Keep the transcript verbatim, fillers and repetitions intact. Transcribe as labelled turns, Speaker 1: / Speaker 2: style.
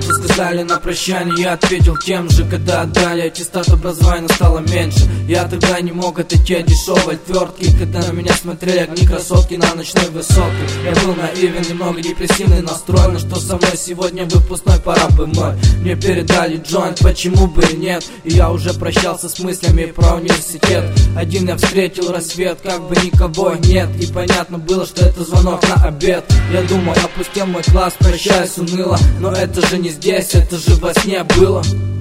Speaker 1: что сказали на прощание, я ответил тем же. Когда отдали аттестат образования, стало меньше. Я тогда не мог отойти от дешевой отвертки, когда на меня смотрели огни красотки на ночной высотке. Я был наивен, немного депрессивный настрой, но что со мной сегодня выпускной, пора бы мной. Мне передали джойнт, почему бы и нет. И я уже прощался с мыслями про университет. Один я встретил рассвет, как бы никого нет. И понятно было, что это звонок на обед. Я думал, опустил мой класс, прощаюсь уныло, но это же не здесь, это же во сне было.